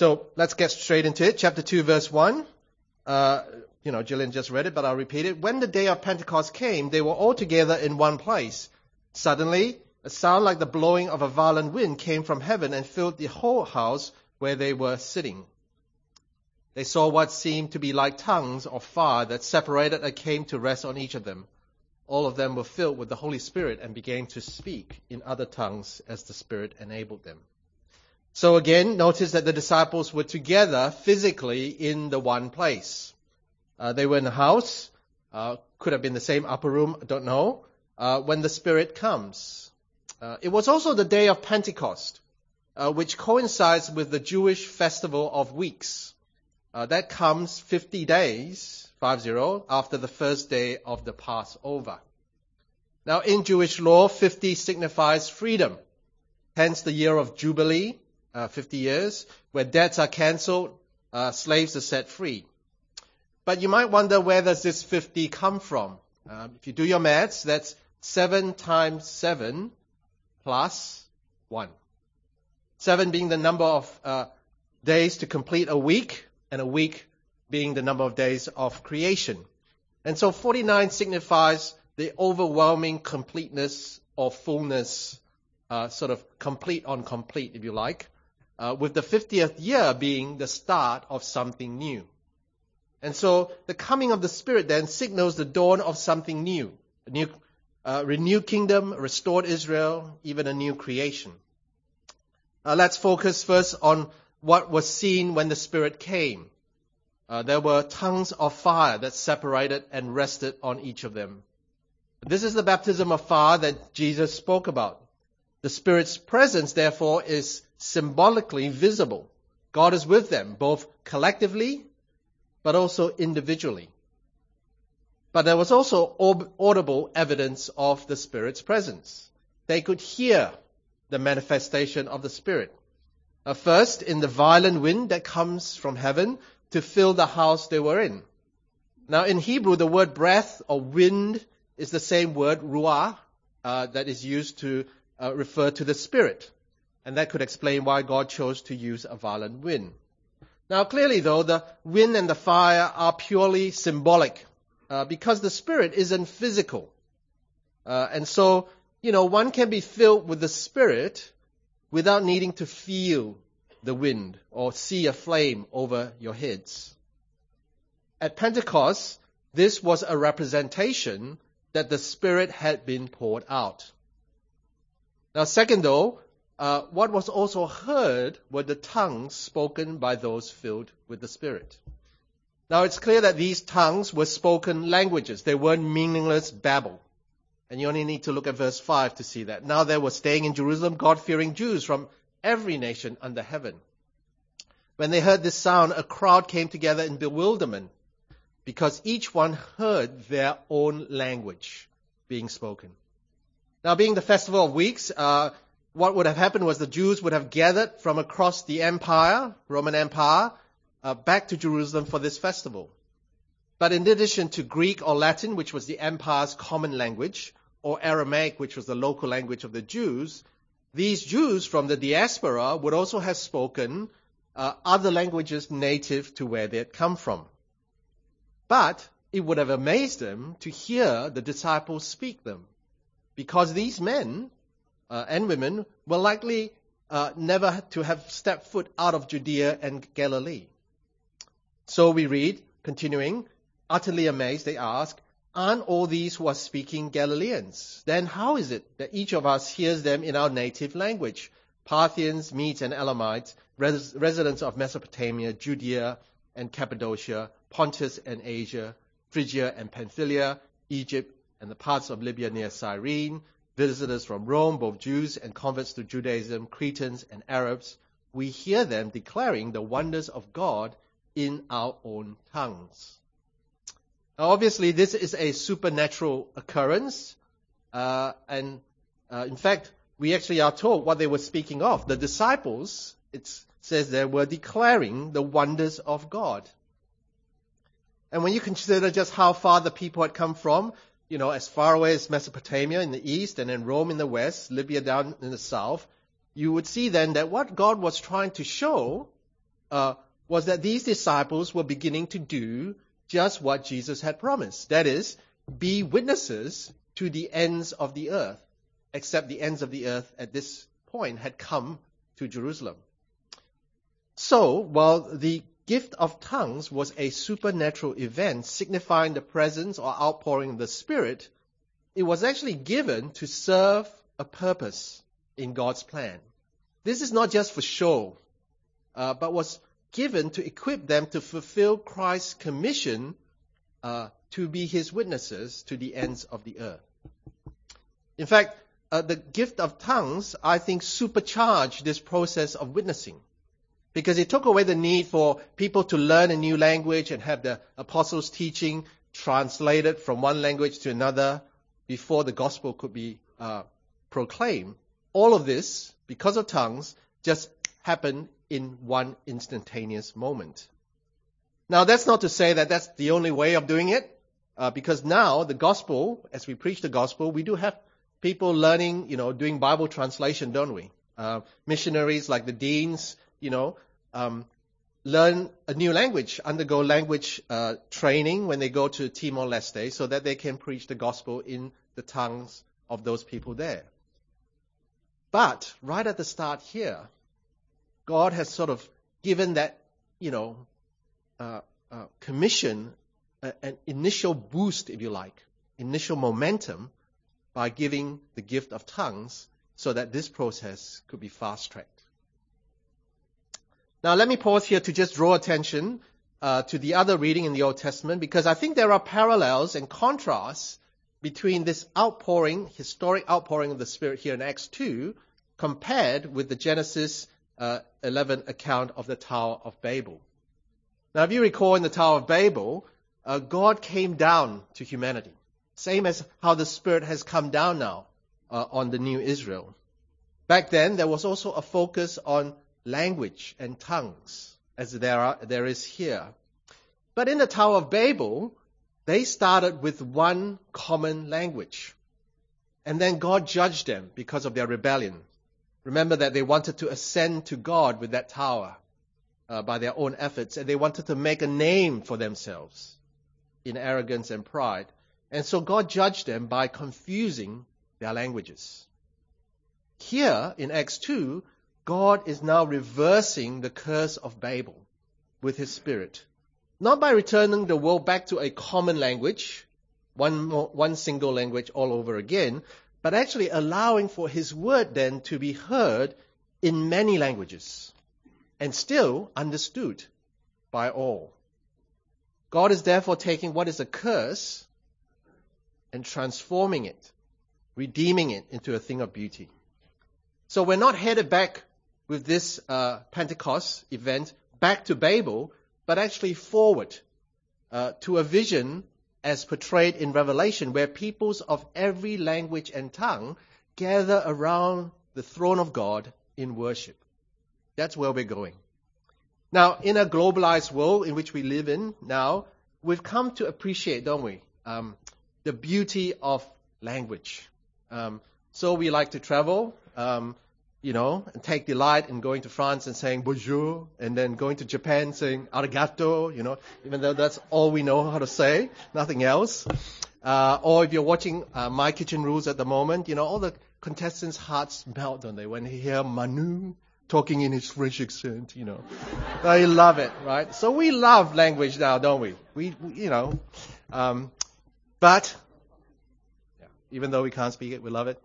So let's get straight into it. Chapter 2, verse 1. Gillian just read it, but I'll repeat it. When the day of Pentecost came, they were all together in one place. Suddenly, a sound like the blowing of a violent wind came from heaven and filled the whole house where they were sitting. They saw what seemed to be like tongues of fire that separated and came to rest on each of them. All of them were filled with the Holy Spirit and began to speak in other tongues as the Spirit enabled them. So again, notice that the disciples were together physically in the one place. They were in a house, could have been the same upper room, I don't know, when the Spirit comes. It was also the day of Pentecost, which coincides with the Jewish festival of weeks. That comes 50 days, 50, after the first day of the Passover. Now in Jewish law, 50 signifies freedom. Hence the year of Jubilee, 50 years, where debts are cancelled, slaves are set free. But you might wonder, where does this 50 come from? If you do your maths, that's 7 times 7 plus 1. 7 being the number of days to complete a week, and a week being the number of days of creation. And so 49 signifies the overwhelming completeness or fullness, sort of complete on complete, if you like, with the 50th year being the start of something new. And so the coming of the Spirit then signals the dawn of something new, a new renewed kingdom, restored Israel, even a new creation. Let's focus first on what was seen when the Spirit came. There were tongues of fire that separated and rested on each of them. This is the baptism of fire that Jesus spoke about. The Spirit's presence, therefore, is symbolically visible. God is with them, both collectively, but also individually. But there was also audible evidence of the Spirit's presence. They could hear the manifestation of the Spirit. First, in the violent wind that comes from heaven to fill the house they were in. Now, in Hebrew, the word breath or wind is the same word, ruah, that is used to refer to the Spirit. And that could explain why God chose to use a violent wind. Now, clearly, though, the wind and the fire are purely symbolic, because the Spirit isn't physical. And so, one can be filled with the Spirit without needing to feel the wind or see a flame over your heads. At Pentecost, this was a representation that the Spirit had been poured out. Now, second, though, what was also heard were the tongues spoken by those filled with the Spirit. Now, it's clear that these tongues were spoken languages. They weren't meaningless babble. And you only need to look at verse 5 to see that. Now there were staying in Jerusalem God-fearing Jews from every nation under heaven. When they heard this sound, a crowd came together in bewilderment, because each one heard their own language being spoken. Now, being the Festival of Weeks, what would have happened was the Jews would have gathered from across the empire, Roman Empire, back to Jerusalem for this festival. But in addition to Greek or Latin, which was the empire's common language, or Aramaic, which was the local language of the Jews, these Jews from the diaspora would also have spoken other languages native to where they had come from. But it would have amazed them to hear the disciples speak them, because these men and women were likely never to have stepped foot out of Judea and Galilee. So we read, continuing, utterly amazed, they ask, aren't all these who are speaking Galileans? Then how is it that each of us hears them in our native language? Parthians, Medes and Elamites, residents of Mesopotamia, Judea and Cappadocia, Pontus and Asia, Phrygia and Pamphylia, Egypt and the parts of Libya near Cyrene, visitors from Rome, both Jews and converts to Judaism, Cretans and Arabs. We hear them declaring the wonders of God in our own tongues. Now, obviously, this is a supernatural occurrence, and in fact, we actually are told what they were speaking of. The disciples, it says there, were declaring the wonders of God. And when you consider just how far the people had come from, as far away as Mesopotamia in the east and then Rome in the west, Libya down in the south, you would see then that what God was trying to show was that these disciples were beginning to do just what Jesus had promised. That is, be witnesses to the ends of the earth, except the ends of the earth at this point had come to Jerusalem. So, while the gift of tongues was a supernatural event signifying the presence or outpouring of the Spirit, it was actually given to serve a purpose in God's plan. This is not just for show, but was given to equip them to fulfill Christ's commission to be his witnesses to the ends of the earth. In fact, the gift of tongues, I think, supercharged this process of witnessing, because it took away the need for people to learn a new language and have the apostles' teaching translated from one language to another before the gospel could be proclaimed. All of this, because of tongues, just happened in one instantaneous moment. Now, that's not to say that that's the only way of doing it, because now the gospel, as we preach the gospel, we do have people learning, doing Bible translation, don't we? Missionaries like the deans, learn a new language, undergo language training when they go to Timor-Leste so that they can preach the gospel in the tongues of those people there. But right at the start here, God has sort of given that, commission an initial boost, if you like, initial momentum by giving the gift of tongues so that this process could be fast-tracked. Now, let me pause here to just draw attention to the other reading in the Old Testament, because I think there are parallels and contrasts between this outpouring, historic outpouring of the Spirit here in Acts 2, compared with the Genesis 11 account of the Tower of Babel. Now, if you recall, in the Tower of Babel, God came down to humanity, same as how the Spirit has come down now on the new Israel. Back then, there was also a focus on language and tongues, as there is here. But in the Tower of Babel, they started with one common language. And then God judged them because of their rebellion. Remember that they wanted to ascend to God with that tower by their own efforts, and they wanted to make a name for themselves in arrogance and pride. And so God judged them by confusing their languages. Here in Acts 2, God is now reversing the curse of Babel with his Spirit. Not by returning the world back to a common language, one single language all over again, but actually allowing for his word then to be heard in many languages and still understood by all. God is therefore taking what is a curse and transforming it, redeeming it into a thing of beauty. So we're not headed back with this Pentecost event back to Babel, but actually forward to a vision as portrayed in Revelation, where peoples of every language and tongue gather around the throne of God in worship. That's where we're going. Now, in a globalized world in which we live in now, we've come to appreciate, don't we, the beauty of language. So we like to travel, and take delight in going to France and saying bonjour, and then going to Japan saying arigato, even though that's all we know how to say, nothing else. Or if you're watching My Kitchen Rules at the moment, all the contestants' hearts melt, don't they, when they hear Manu talking in his French accent, They love it, right? So we love language now, don't we? But even though we can't speak it, we love it.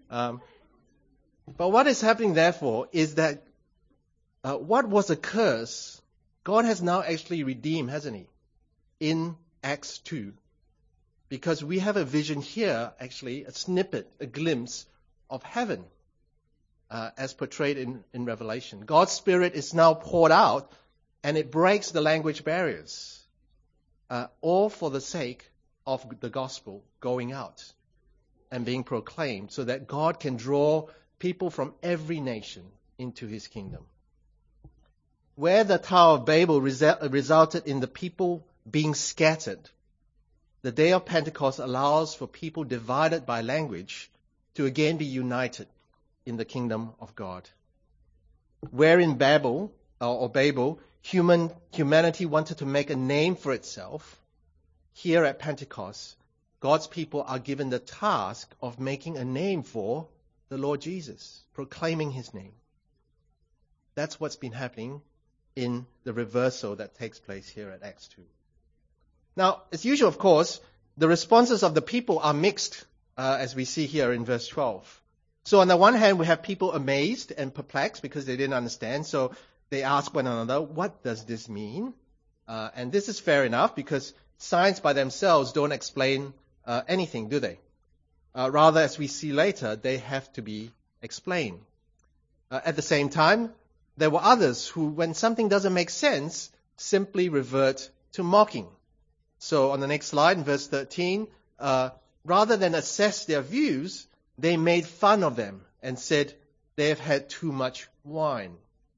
But what is happening, therefore, is that what was a curse, God has now actually redeemed, hasn't he, in Acts 2. Because we have a vision here, actually, a snippet, a glimpse of heaven, as portrayed in Revelation. God's Spirit is now poured out, and it breaks the language barriers, all for the sake of the gospel going out and being proclaimed, so that God can draw people from every nation into his kingdom. Where the Tower of Babel resulted in the people being scattered, the day of Pentecost allows for people divided by language to again be united in the kingdom of God. Where in Babel, or Babel, humanity wanted to make a name for itself. Here at Pentecost, God's people are given the task of making a name for the Lord Jesus, proclaiming his name. That's what's been happening in the reversal that takes place here at Acts 2. Now, as usual, of course, the responses of the people are mixed, as we see here in verse 12. So on the one hand, we have people amazed and perplexed because they didn't understand. So they ask one another, what does this mean? And this is fair enough because signs by themselves don't explain anything, do they? Rather, as we see later, they have to be explained. At the same time, there were others who, when something doesn't make sense, simply revert to mocking. So on the next slide, in verse 13, rather than assess their views, they made fun of them and said they have had too much wine.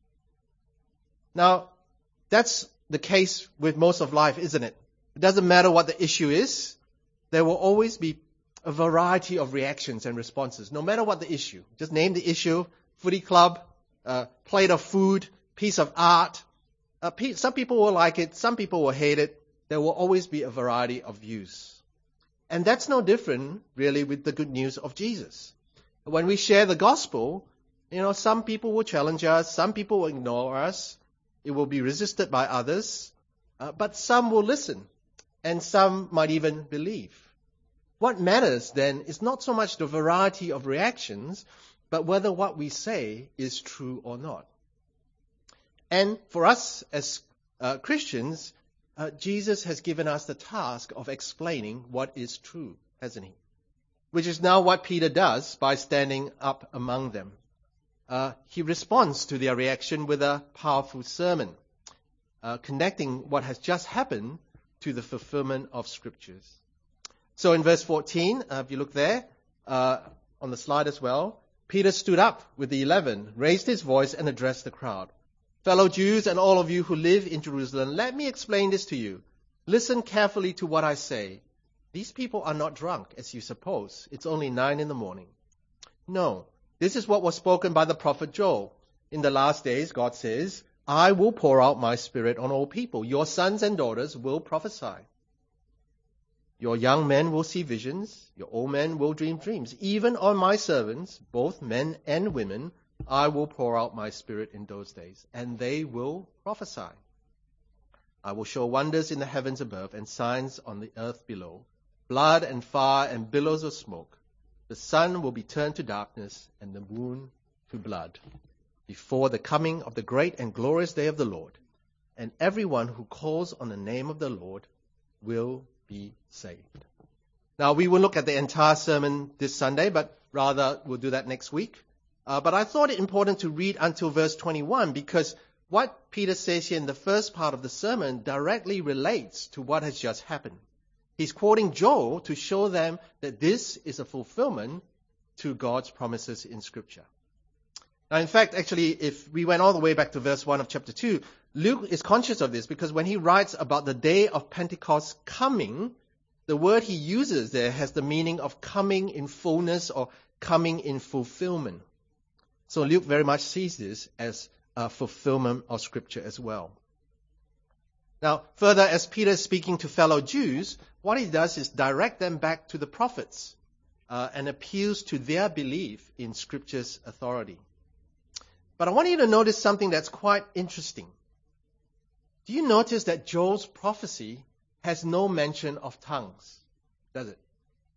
Now, that's the case with most of life, isn't it? It doesn't matter what the issue is. There will always be a variety of reactions and responses, no matter what the issue. Just name the issue, footy club, plate of food, piece of art. Some people will like it, some people will hate it. There will always be a variety of views. And that's no different, really, with the good news of Jesus. When we share the gospel, some people will challenge us, some people will ignore us. It will be resisted by others, but some will listen, and some might even believe. What matters then is not so much the variety of reactions, but whether what we say is true or not. And for us as Christians, Jesus has given us the task of explaining what is true, hasn't he? Which is now what Peter does by standing up among them. He responds to their reaction with a powerful sermon, connecting what has just happened to the fulfillment of Scriptures. So in verse 14, if you look there, on the slide as well, Peter stood up with the 11, raised his voice and addressed the crowd. Fellow Jews and all of you who live in Jerusalem, let me explain this to you. Listen carefully to what I say. These people are not drunk, as you suppose. It's only 9 a.m. No, this is what was spoken by the prophet Joel. In the last days, God says, I will pour out my spirit on all people. Your sons and daughters will prophesy. Your young men will see visions. Your old men will dream dreams. Even on my servants, both men and women, I will pour out my spirit in those days, and they will prophesy. I will show wonders in the heavens above and signs on the earth below, blood and fire and billows of smoke. The sun will be turned to darkness and the moon to blood before the coming of the great and glorious day of the Lord. And everyone who calls on the name of the Lord will be saved. Now, we will look at the entire sermon this Sunday, but rather we'll do that next week. But I thought it important to read until verse 21 because what Peter says here in the first part of the sermon directly relates to what has just happened. He's quoting Joel to show them that this is a fulfillment to God's promises in Scripture. Now, in fact, actually, if we went all the way back to verse 1 of chapter 2, Luke is conscious of this because when he writes about the day of Pentecost coming, the word he uses there has the meaning of coming in fullness or coming in fulfillment. So Luke very much sees this as a fulfillment of Scripture as well. Now, further, as Peter is speaking to fellow Jews, what he does is direct them back to the prophets and appeals to their belief in Scripture's authority. But I want you to notice something that's quite interesting. Do you notice that Joel's prophecy has no mention of tongues? Does it?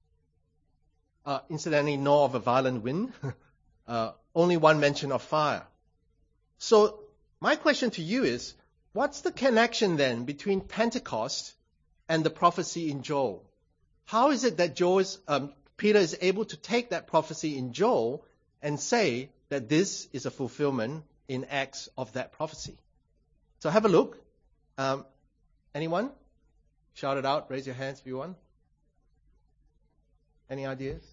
Incidentally, nor of a violent wind. Only one mention of fire. So my question to you is, what's the connection then between Pentecost and the prophecy in Joel? How is it that Peter is able to take that prophecy in Joel and say that this is a fulfillment in Acts of that prophecy? So have a look. Anyone? Shout it out. Raise your hands if you want. Any ideas?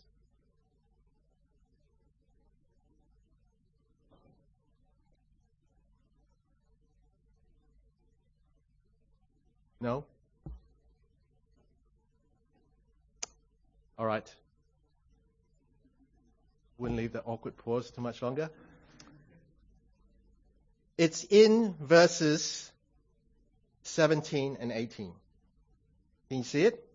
No? All right. Wouldn't leave that awkward pause too much longer. It's in verses 17 and 18. Can you see it?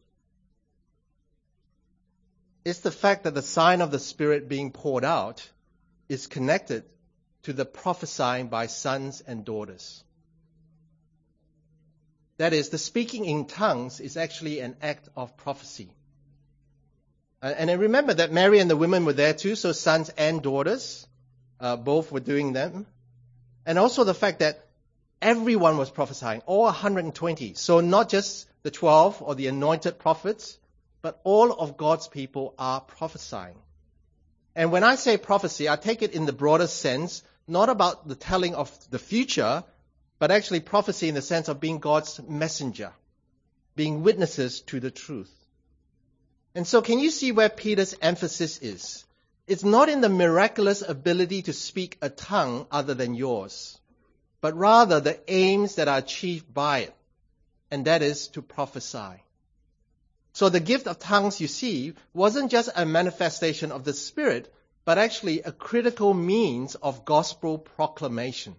It's the fact that the sign of the Spirit being poured out is connected to the prophesying by sons and daughters. That is, the speaking in tongues is actually an act of prophecy. And I remember that Mary and the women were there too, so sons and daughters, both were doing them. And also the fact that everyone was prophesying, all 120. So not just the 12 or the anointed prophets, but all of God's people are prophesying. And when I say prophecy, I take it in the broader sense, not about the telling of the future, but actually prophecy in the sense of being God's messenger, being witnesses to the truth. And so can you see where Peter's emphasis is? It's not in the miraculous ability to speak a tongue other than yours, but rather the aims that are achieved by it, and that is to prophesy. So the gift of tongues, you see, wasn't just a manifestation of the Spirit, but actually a critical means of gospel proclamation.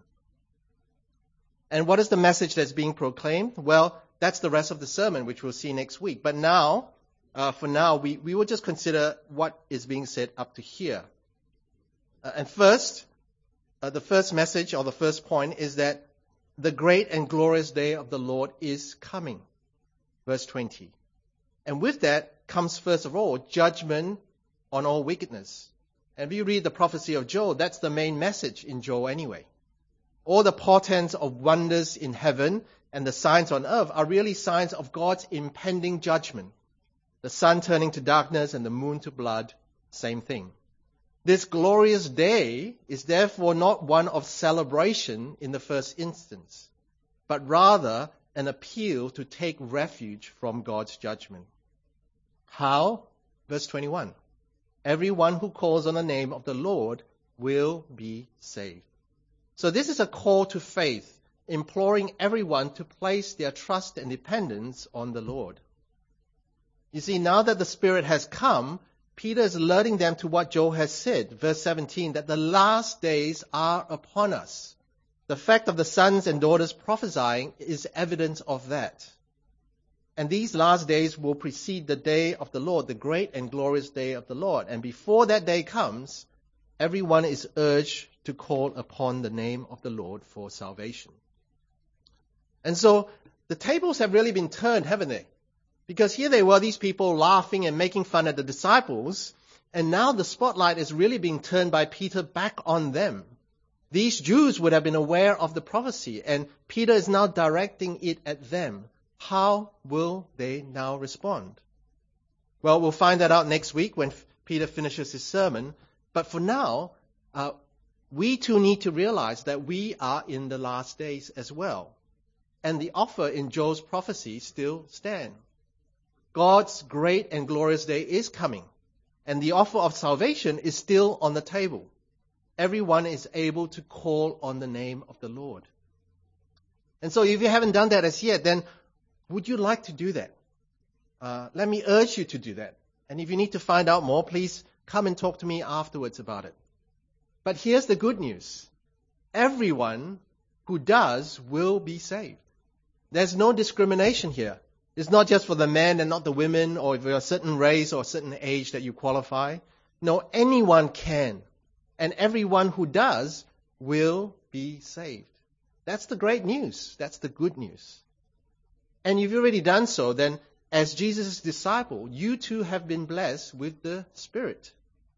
And what is the message that's being proclaimed? Well, that's the rest of the sermon, which we'll see next week. But now, for now, we will just consider what is being said up to here. And first, the first message or the first point is that the great and glorious day of the Lord is coming. Verse 20. And with that comes, first of all, judgment on all wickedness. And if you read the prophecy of Joel, that's the main message in Joel anyway. All the portents of wonders in heaven and the signs on earth are really signs of God's impending judgment. The sun turning to darkness and the moon to blood, same thing. This glorious day is therefore not one of celebration in the first instance, but rather an appeal to take refuge from God's judgment. How? Verse 21. Everyone who calls on the name of the Lord will be saved. So this is a call to faith, imploring everyone to place their trust and dependence on the Lord. You see, now that the Spirit has come, Peter is alerting them to what Joel has said, verse 17, that the last days are upon us. The fact of the sons and daughters prophesying is evidence of that. And these last days will precede the day of the Lord, the great and glorious day of the Lord. And before that day comes, everyone is urged to call upon the name of the Lord for salvation. And so the tables have really been turned, haven't they? Because here they were, these people laughing and making fun at the disciples, and now the spotlight is really being turned by Peter back on them. These Jews would have been aware of the prophecy, and Peter is now directing it at them. How will they now respond? Well, we'll find that out next week when Peter finishes his sermon. But for now, we too need to realize that we are in the last days as well. And the offer in Joel's prophecy still stands. God's great and glorious day is coming, and the offer of salvation is still on the table. Everyone is able to call on the name of the Lord. And so if you haven't done that as yet, then would you like to do that? Let me urge you to do that. And if you need to find out more, please come and talk to me afterwards about it. But here's the good news. Everyone who does will be saved. There's no discrimination here. It's not just for the men and not the women, or if you're a certain race or a certain age that you qualify. No, anyone can. And everyone who does will be saved. That's the great news. That's the good news. And if you've already done so, then as Jesus' disciple, you too have been blessed with the Spirit.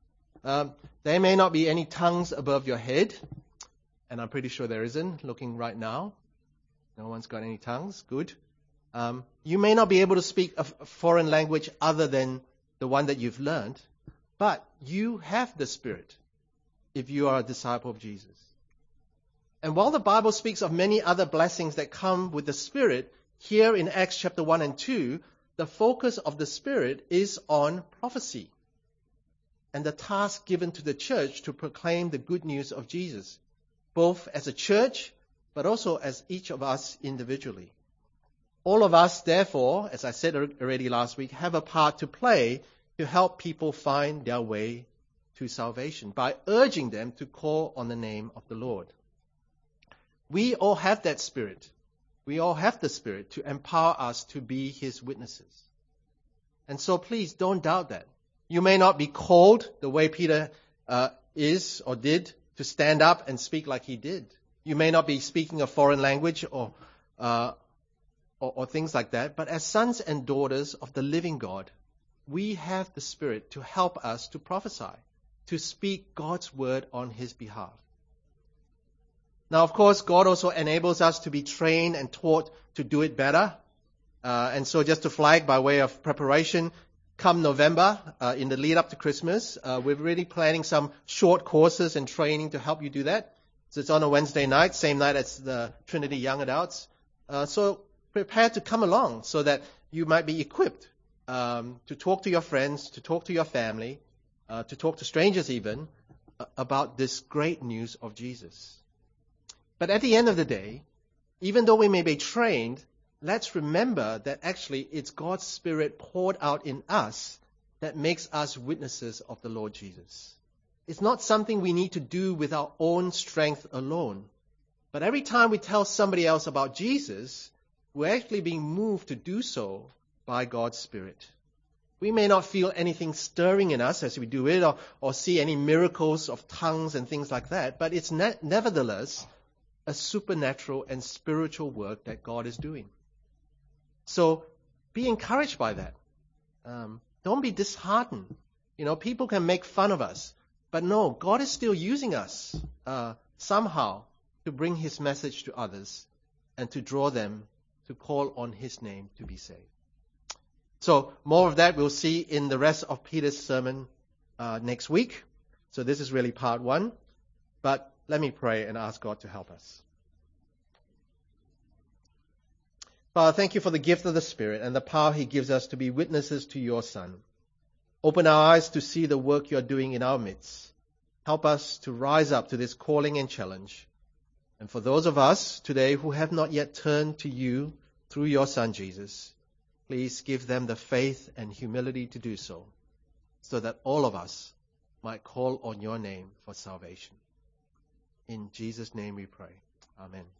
There may not be any tongues above your head, and I'm pretty sure there isn't, looking right now. No one's got any tongues. Good. You may not be able to speak a foreign language other than the one that you've learned, but you have the Spirit if you are a disciple of Jesus. And while the Bible speaks of many other blessings that come with the Spirit, here in Acts chapter 1 and 2, the focus of the Spirit is on prophecy and the task given to the church to proclaim the good news of Jesus, both as a church, but also as each of us individually. All of us, therefore, as I said already last week, have a part to play to help people find their way to salvation by urging them to call on the name of the Lord. We all have that Spirit. We all have the Spirit to empower us to be His witnesses. And so please don't doubt that. You may not be called the way Peter is or did to stand up and speak like he did. You may not be speaking a foreign language or things like that. But as sons and daughters of the living God, we have the Spirit to help us to prophesy, to speak God's word on His behalf. Now, of course, God also enables us to be trained and taught to do it better. And so just to flag by way of preparation, come November, in the lead up to Christmas, we're really planning some short courses and training to help you do that. So it's on a Wednesday night, same night as the Trinity Young Adults. So prepare to come along so that you might be equipped to talk to your friends, to talk to your family, to talk to strangers even, about this great news of Jesus. But at the end of the day, even though we may be trained, let's remember that actually it's God's Spirit poured out in us that makes us witnesses of the Lord Jesus. It's not something we need to do with our own strength alone. But every time we tell somebody else about Jesus, we're actually being moved to do so by God's Spirit. We may not feel anything stirring in us as we do it or see any miracles of tongues and things like that, but it's nevertheless a supernatural and spiritual work that God is doing. So be encouraged by that. Don't be disheartened. People can make fun of us. But no, God is still using us somehow to bring His message to others and to draw them to call on His name to be saved. So more of that we'll see in the rest of Peter's sermon next week. So this is really part 1. But let me pray and ask God to help us. Father, thank you for the gift of the Spirit and the power He gives us to be witnesses to your Son. Open our eyes to see the work you are doing in our midst. Help us to rise up to this calling and challenge. And for those of us today who have not yet turned to you through your Son Jesus, please give them the faith and humility to do so that all of us might call on your name for salvation. In Jesus' name we pray. Amen.